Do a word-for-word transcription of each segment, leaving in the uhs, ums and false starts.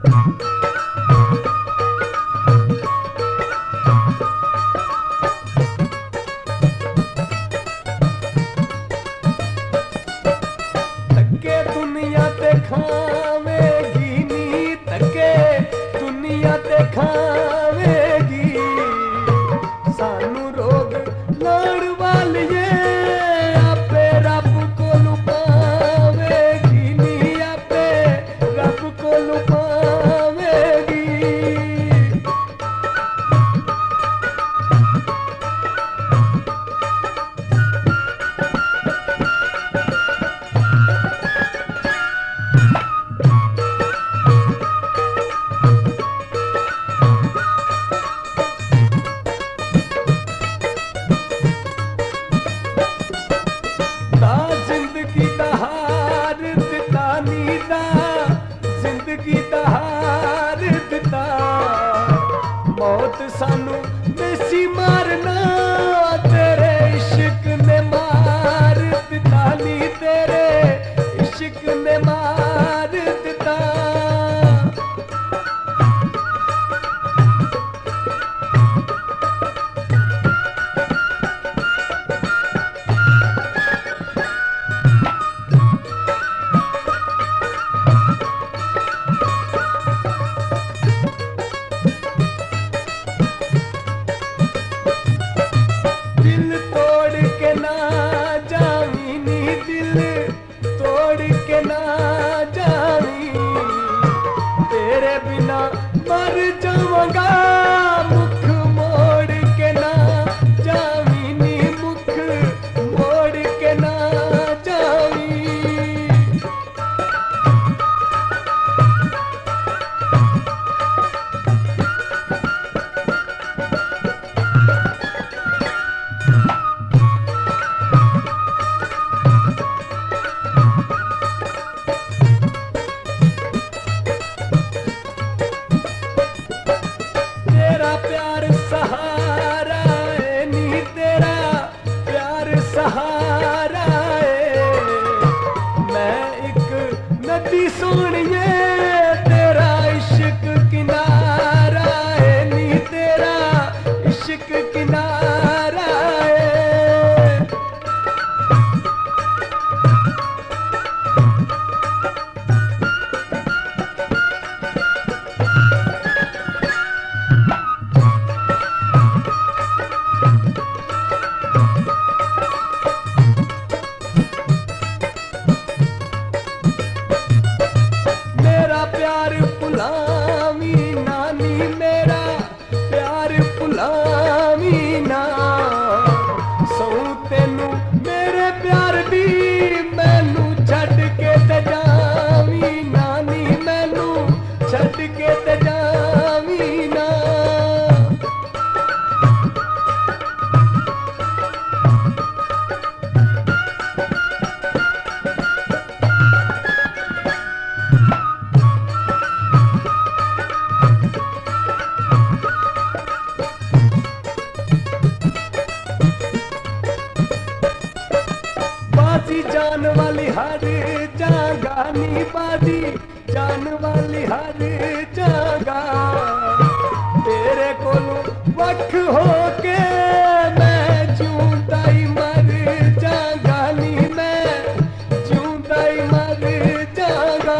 धक्के दुनिया ते खावेगी नी, धक्के दुनिया ते खावेगी, सानू रोग लाण वालिए आपे रब को लुपावेगी नी, आपे रब को लुपावेगी। जिंदगी दा हार दिता नी दा, जिंदगी दा हार दिता, मौत सानू देसी मारना, तेरे इश्क ने मार दिता नी, तेरे इश्क ने मार दिता। दिल तोड़ के ना जावी नी, दिल तोड़ के ना जावी, तेरे बिना मर जाऊंगा, मुख मोड़ के ना जावी नी, मुख मोड़ के ना जावी। तेरा प्यार सहारा है नी, तेरा प्यार सहारा है, मैं एक नदी सोनिए, तेरा इश्क किनारा है नी, तेरा इश्क किनारा है। मेरा प्यार भुलावी नानी, मेरा प्यार भुलावी ना, सौ तेनू मेरे प्यार दी, मैनू छड्ड के ते जावी नानी, मैनू छड्ड के ते जावी ना। बाजी जान वाली हर जगह नी, बाजी जान वाली हर जगह, तेरे कोलों वख होके मैं जिऊंदा ही मर जागा नी, मैं जिऊंदा ही मर जागा।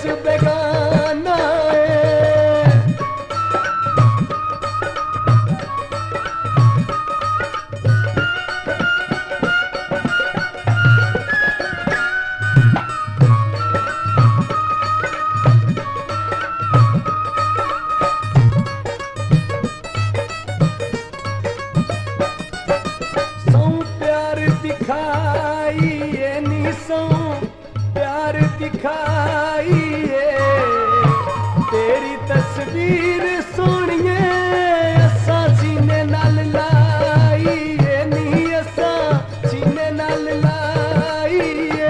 बेगाना है। दिखाइए निसो प्यार दिखाइए, तेरी तस्वीर सोनिए असा सीने नाल लाइए नी, असा सीने नाल लाइए।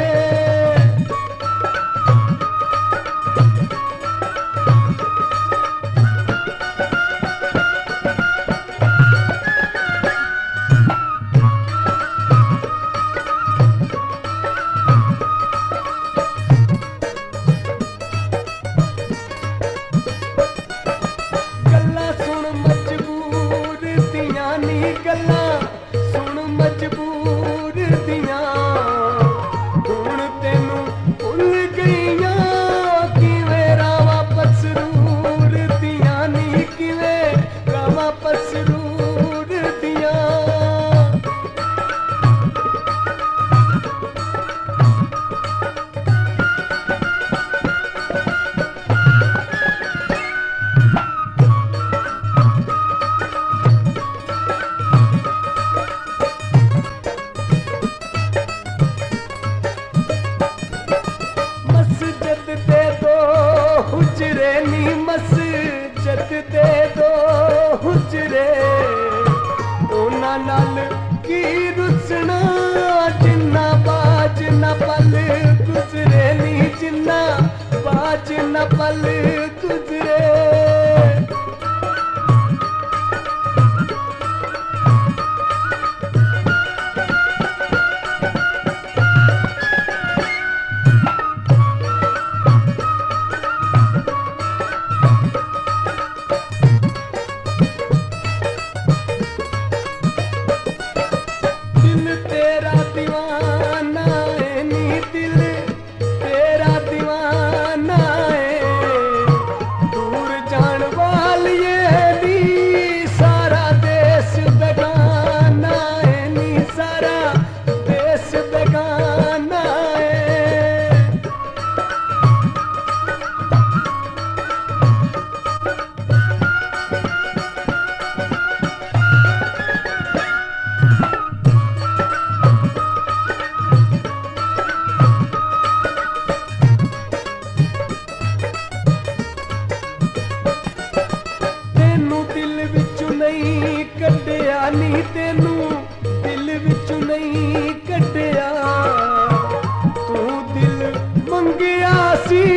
मस्जिद दे दो हुजरे, उन्हां नाल की रुसना जिन्ना बाज न पल गुजरे नी, जिन्ना बाज न पल गुजरे। नी तेनू दिल विचों नहीं कड्डिया, तू दिल मंगिया सी